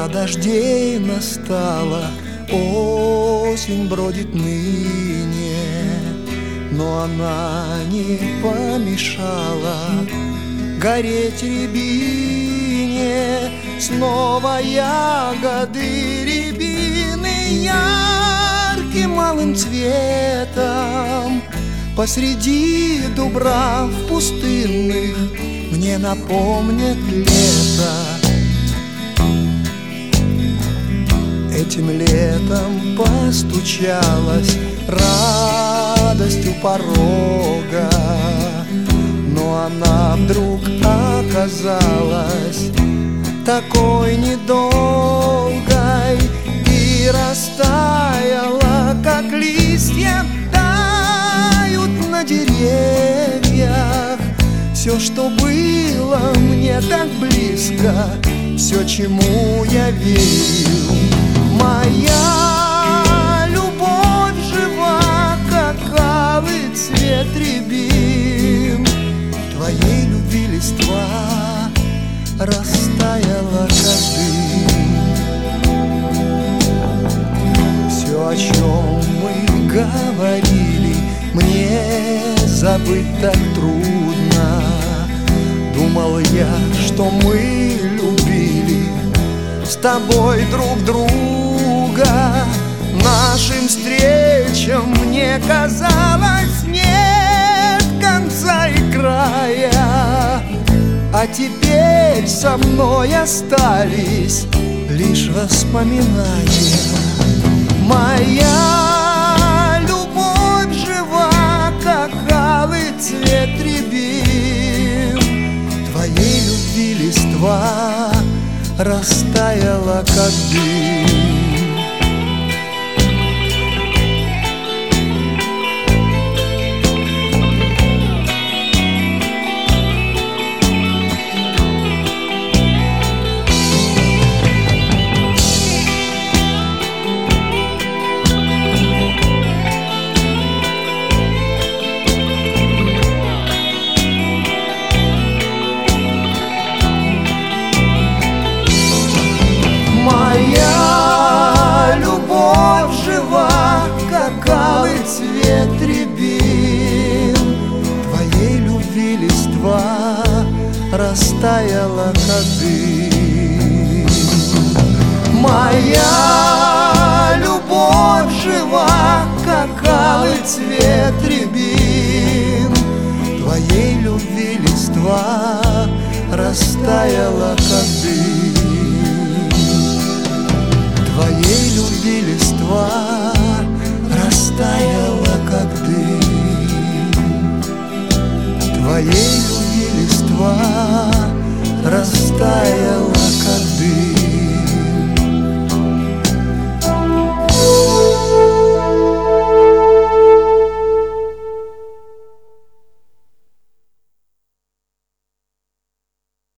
Пора дождей настала, осень бродит ныне, но она не помешала гореть рябине. Снова ягоды рябины ярким алым цветом посреди дубрав пустынных мне напомнят лето. Этим летом постучалась радость у порога, но она вдруг оказалась такой недолгой и растаяла, как листья тают на деревьях. Все, что было мне так близко, все, чему я верил. Моя любовь жива, как алый цвет рябин. Твоей любви листва растаяла, как дым. Все, о чем мы говорили, мне забыть так трудно. Думал я, что мы любили с тобой друг друга. Нашим встречам мне казалось нет конца и края, а теперь со мной остались лишь воспоминания. Моя любовь жива, как алый цвет рябин. Твоей любви листва растаяла, как дым. Моя любовь жива, как алый цвет рябин. Твоей любви листва растаяла, как дым. Моя любовь жива, как алый цвет рябин. Твоей любви листва растаяла, как дым. Твоей любви листва растаяла, как дым. Твоей любви листва растаяла, как дым.